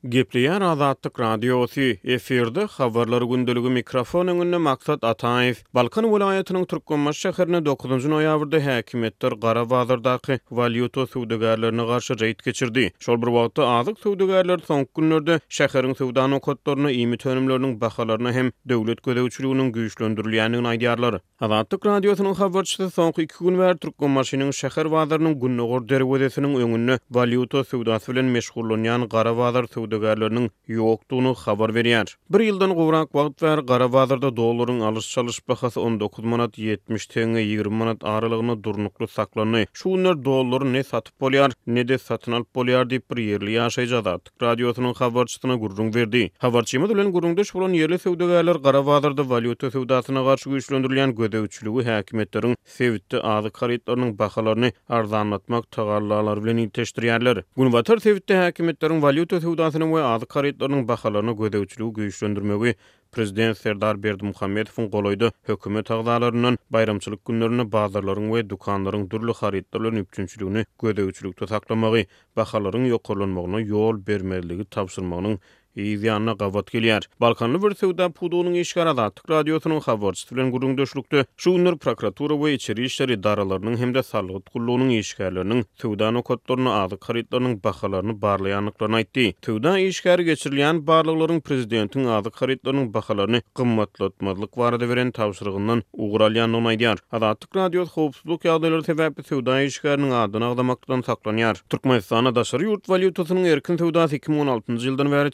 Gepleýär Azatlyk Radiosu eferde habarlary gündöligi mikrofon öňünde Maksat Ataev Balkan welaýatynyň Türkmenbaş şäherine 9-njy noýabrda häkimetler Gara Bazardaky valyuta söwdegärlerine garşy reýd geçirdi. Şol bir wagtda azyk söwdegärler soňky günlerde şäheriň söwda nokatlaryna ýymy tönümleriniň bahalaryna hem döwlet gödäwçiliginiň güýçlendirilýändigini aýdýarlar. Azatlyk Radiosynyň habarçysy soňky 2 gün bäri Türkmenbaşynyň şäher bazarynyň günnäger derwedesiniň öňünde valyuta söwdasy bilen meşgullanýan Gara Bazar söwdegärleriniň ýokdugyny habar berýär. Bir ýyldan gowrak wagt bäri Gara Bazarda dollaryň alış-çalyş bahasy 19 manat 70 teňe 20 manat aralygyny durnukly saklandy. Şu günler dollar ne satyp bolýar, ne de satyn alyp bolýar diýip bir ýerli ýaşaýjak. Radiosynyň habarçysyna gurrun berdi. Habarçymy bilen gurrundaş bolan ýerli söwdegärler Gara Bazarda valyuta söwdasyna garşy güýçlendirilýän gödäwçiligi häkimetleriň sewitde azyk harytlarynyň bahalaryny arzanlatmak tagallalary bilen ýetirýärler. Günbatar sewitde häkimetleriň valyuta söwdasynyň we azyk harytlarynyň bahalaryny gödäwçiligi güýçlendirmegi Prezident Serdar Berdimuhammedowyň golaýdy. Hökümet agzalarynyň bayramçylyk günlerini bazarlaryň we dukanlaryň durly harytlaryň üçinçiligini gödäwçilikde saklamagy, bahalaryň ýokarlanmagyna ýol bermeligi tapşyrmagynyň ýa-da gawat gelýär. Balkanly bir söwda pudunyň işgara Azatlyk Radiosynyň habarçysy bilen gurrundaşlykda şu günler prokuratura we içeri işler idaralarynyň hem de salgyt gullugynyň işgärleriniň söwda nokatlaryny azyk harytlarynyň bahalaryny barlaýanlyklaryny aýtdy. Söwda işgäri geçirilýän barlyklaryň prezidentiň azyk harytlarynyň bahalaryny gymmatlatmalyk barada beren tapşyrygyndan ugralýanyny aýdýar. Azatlyk Radiosy howpsuzlyk ýagdaýlary sebäpli söwda işgäriniň adyny agdamakdan saklanýar. Türkmenistana daşary ýurt valyutasynyň erkin söwdasy 2016-njy ýyldan bäri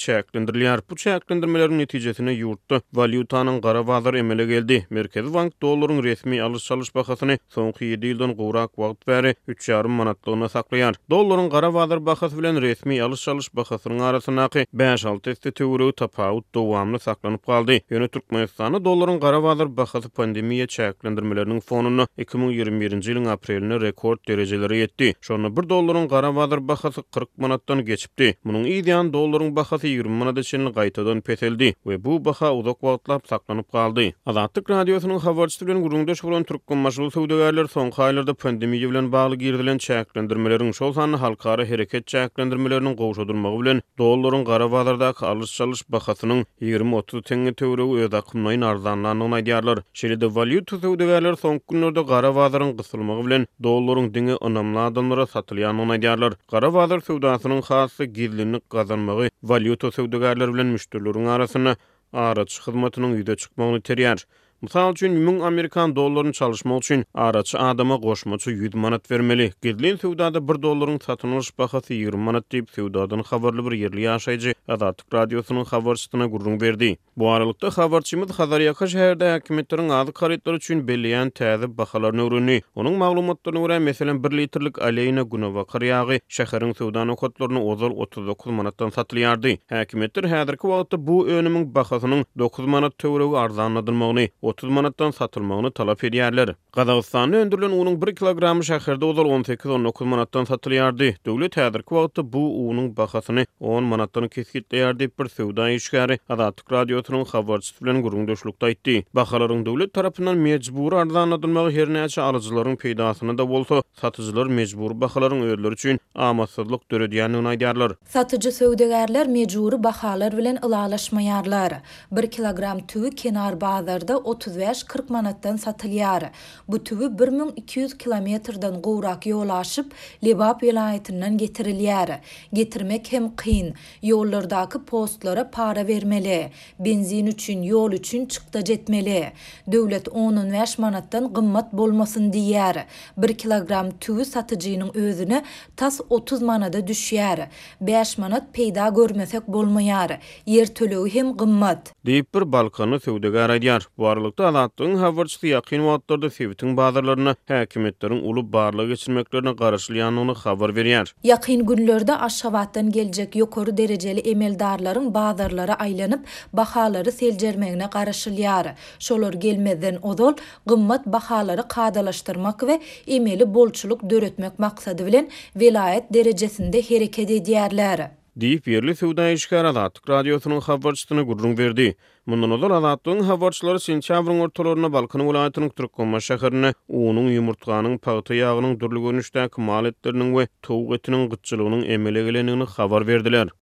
Bu çäklendirmeleriň netijesinde ýurtda valyutanyň Gara Bazar emele geldi. Merkezi Bank dollaryň resmi alış-çalyş bahasyny soňky 7 ýyldan gowrak wagt bäri 3,5 manatlygyna saklaýar. Dollaryň Gara Bazar bahasy bilen resmi alış-çalyş bahasynyň arasynaky 5-6 esti töweregi tapawut dowamly saklanyp galdy. Ýöne Türkmenistanda dollaryň Gara Bazar bahasy pandemiýa çäklendirmeleriniň fonuny 2021-nji ýylyň apreline rekord derejelere ýetdi. Şonu 1 dollaryň Gara Bazar bahasy 40 manatdan geçipdi. Munyň ideal dollaryň bahasy 20 manat için gaýtadan peteldi we bu baha uzak wagtlap saklanyp galdy. Azatlyk Radiosynyň habarçysy bilen gurrundaş bolan Türkmenbaşly söwdegärler soňky aýlarda pandemiýa bilen bagly girdilen çäklendirmeleriň şol sany halkara hereket çäklendirmeleriniň gowşadyrmagy bilen dollaryň Gara Bazardaky alış-çalyş bahasynyň 20-30 teňe töweregi öz akymynyň arzanlanyny aýdýarlar. Şeýle valyuta söwdegärler soňky günlerde Gara Bazaryň gysylmagy bilen dollaryň diňe önamli adamlara satylýanyny aýdýarlar. Gara Bazar söwdasynyň hasy gizlilik gazanmagy valyuta söwdegärler bilen müşterileriň arasyna araç hyzmatynyň ýüze çykmagyny terýär. Mysal üçin 1000 Amerikan dollaryny çalışmak üçin araçy adama goşmaçy 100 manat bermeli. Gizlin söwdada 1 dollaryň satyn alyş bahasy 20 manat diýip söwdadan habarly bir ýerli ýaşaýjy Azatlyk Radiosynyň habarçysyna gurrun berdi. Bu aralykda habarçymyz Hazarýaka şäherinde häkimetleriň azyk harytlar üçin belliýän täze bahalaryny öwrenýär. Onuň maglumatlaryna görä meselem 1 litrlik aleyna günewakar ýagy şäheriň söwda nokatlaryna ozal 39 manatdan satylýardy. Häkimetler häzirki wagtda bu önümiň bahasynyň 9 manat töweregi arzanladyrmagyny 30 manatdan satylmagyny talap edýärler. Gazagystanda öndürilen unyň 1 kilogramy şäherde ozal 18-19 manatdan satylýardy. Döwlet häzirki wagtda bu unyň bahasyny 10 manatdan kesgitleýär diýip bir söwda işgäri Azatlyk Radiosynyň habarçysy bilen gurrundaşlykda aýtdy. Bahalaryň döwlet tarapyndan mejbur arzanladyrmagy her näçe alyjylaryň peýdasyna da bolsa, satyjylar mejbur bahalaryň özleri üçin amatsızlyk döredýänini aýdýarlar. Satyjy söwdegärler mejburi bahalar bilen ylalaşmaýarlar. 1 kilogram tüwi kenar bazarda 35-40 manatdan satylýar. Bu tüwi 1200 kilometrden gowrak ýol aşyp Lebap welaýatynyň getirilýär. Getirmek hem kyn. Ýollardaky postlara para bermeli. Benzin üçin, ýol üçin çykda jetmeli. Döwlet 10-15 manatdan gymmat bolmasyn diýär. 1 kilogram tüwi satyjynyň özüne tas 30 manada düşýär. 5 manat peýda görmesek bolmaýar. Yer tölegi hem gymmat. Diýip bir Balkanly söwdegär aýdýar. Bu aralykda Azatlygyň habarçysy ýakyn wagtlarda sewitiň bazarlaryna häkimetleriň uly barlyk geçirmeklerine garaşylýanyny habar berýär. Ýakyn günlerde Aşgabatdan geljek ýokary derejeli emeldarlaryň bazarlara aýlanyp bahalary seljermegine garaşylýar. Şolar gelmeden ozal gymmat bahalary kadalaşdyrmak we emeli bolçuluk döretmek maksady bilen welaýat derejesinde hereket edýärler. Diýip ýerli söwda işgär Azatlyk Radiosynyň habarçysyna gurrun berdi. Mundan ozal Azatlygyň habarçylary sentýabryň ortalaryna Balkan welaýatynyň Türkmenbaş şäherine unyň ýumurtganyň paýta ýagynyň durly görnüşdäki mal etleriniň we towuk etiniň gytçylygynyň emele gelenigini habar berdiler.